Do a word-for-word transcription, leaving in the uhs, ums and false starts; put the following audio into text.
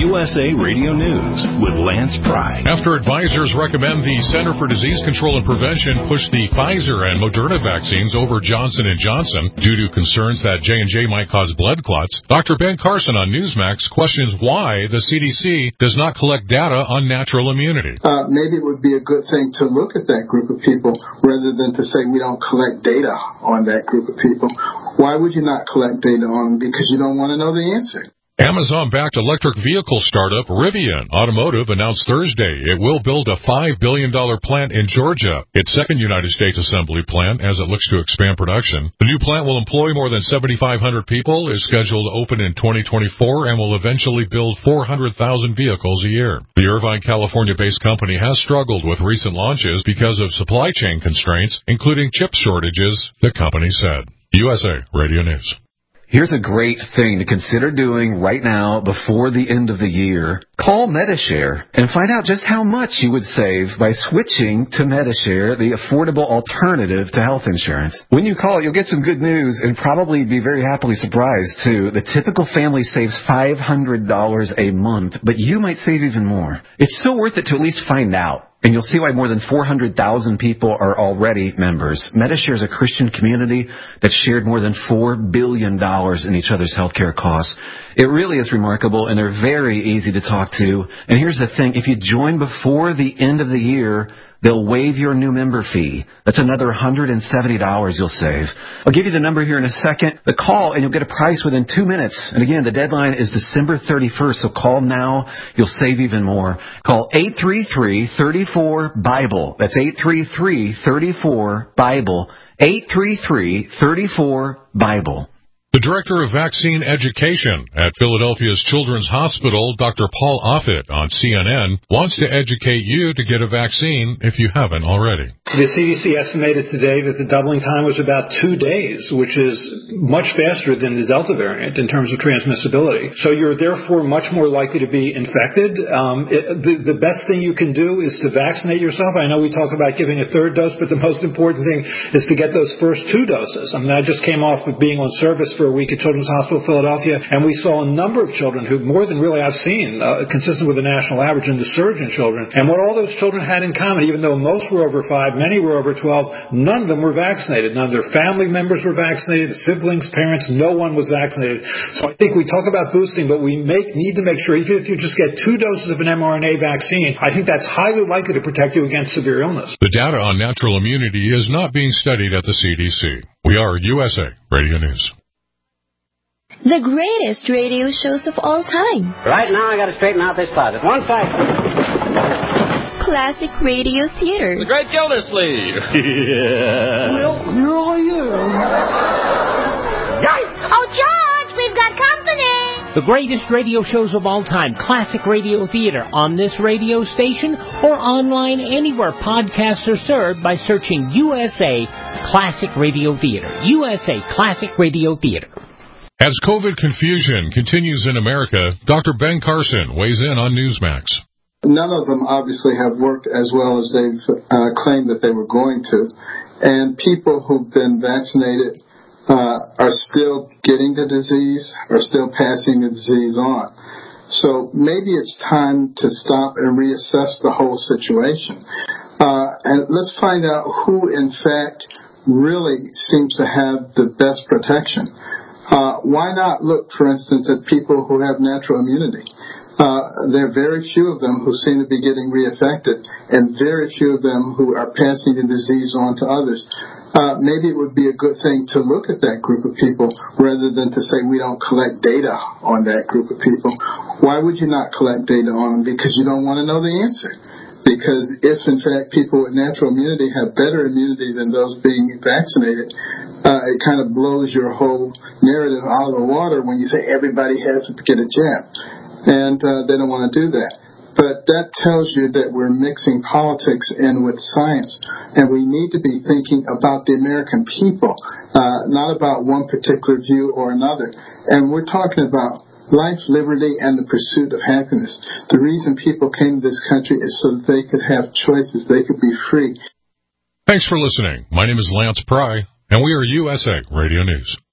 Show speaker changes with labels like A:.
A: U S A Radio News with Lance Pry.
B: After advisors recommend the Center for Disease Control and Prevention push the Pfizer and Moderna vaccines over Johnson and Johnson due to concerns that J and J might cause blood clots, Doctor Ben Carson on Newsmax questions why the C D C does not collect data on natural immunity.
C: Uh, maybe it would be a good thing to look at that group of people rather than to say we don't collect data on that group of people. Why would you not collect data on them? Because you don't want to know the answer.
B: Amazon-backed electric vehicle startup Rivian Automotive announced Thursday it will build a five billion dollars plant in Georgia, its second United States assembly plant, as it looks to expand production. The new plant will employ more than seventy-five hundred people, is scheduled to open in twenty twenty-four, and will eventually build four hundred thousand vehicles a year. The Irvine, California-based company has struggled with recent launches because of supply chain constraints, including chip shortages, the company said. U S A Radio News.
D: Here's a great thing to consider doing right now before the end of the year. Call Medi-Share and find out just how much you would save by switching to Medi-Share, the affordable alternative to health insurance. When you call, you'll get some good news and probably be very happily surprised, too. The typical family saves five hundred dollars a month, but you might save even more. It's so worth it to at least find out. And you'll see why more than four hundred thousand people are already members. Medi-Share is a Christian community that's shared more than four billion dollars in each other's healthcare costs. It really is remarkable, and they're very easy to talk to. And here's the thing. If you join before the end of the year, they'll waive your new member fee. That's another one hundred seventy dollars you'll save. I'll give you the number here in a second. The call, and you'll get a price within two minutes. And again, the deadline is December thirty-first, so call now. You'll save even more. Call eight three three, three four, BIBLE. That's eight three three, three four, BIBLE. eight three three, three four, BIBLE.
B: The Director of Vaccine Education at Philadelphia's Children's Hospital, Doctor Paul Offit, on C N N, wants to educate you to get a vaccine if you haven't already.
E: The C D C estimated today that the doubling time was about two days, which is much faster than the Delta variant in terms of transmissibility. So you're therefore much more likely to be infected. Um, it, the, the best thing you can do is to vaccinate yourself. I know we talk about giving a third dose, but the most important thing is to get those first two doses. I mean, I just came off of being on service for a week at Children's Hospital Philadelphia, and we saw a number of children who, more than really I've seen, uh, consistent with the national average in the surge in children. And what all those children had in common, even though most were over five, many were over twelve, none of them were vaccinated. None of their family members were vaccinated, siblings, parents, no one was vaccinated. So I think we talk about boosting, but we make, need to make sure, even if you just get two doses of an mRNA vaccine, I think that's highly likely to protect you against severe illness.
B: The data on natural immunity is not being studied at the C D C. We are U S A Radio News.
F: The greatest radio shows of all time.
G: Right now, I got to straighten out this closet. One side.
F: Classic Radio Theater.
H: The Great Gildersleeve.
I: Yeah. Well, here I am.
J: Yikes! Oh, George, we've got company.
K: The greatest radio shows of all time. Classic Radio Theater on this radio station or online anywhere podcasts are served by searching U S A Classic Radio Theater. U S A Classic Radio Theater.
B: As COVID confusion continues in America, Doctor Ben Carson weighs in on Newsmax.
C: None of them obviously have worked as well as they've uh, claimed that they were going to. And people who've been vaccinated uh, are still getting the disease, are still passing the disease on. So maybe it's time to stop and reassess the whole situation. Uh, and let's find out who, in fact, really seems to have the best protection. Uh, why not look, for instance, at people who have natural immunity? Uh, there are very few of them who seem to be getting reinfected, and very few of them who are passing the disease on to others. Uh, maybe it would be a good thing to look at that group of people rather than to say we don't collect data on that group of people. Why would you not collect data on them? Because you don't want to know the answer. Because if, in fact, people with natural immunity have better immunity than those being vaccinated, uh, it kind of blows your whole narrative out of the water when you say everybody has to get a jab. And uh, they don't want to do that. But that tells you that we're mixing politics in with science. And we need to be thinking about the American people, uh, not about one particular view or another. And we're talking about life, liberty, and the pursuit of happiness. The reason people came to this country is so that they could have choices, they could be free.
B: Thanks for listening. My name is Lance Pry, and we are U S A Radio News.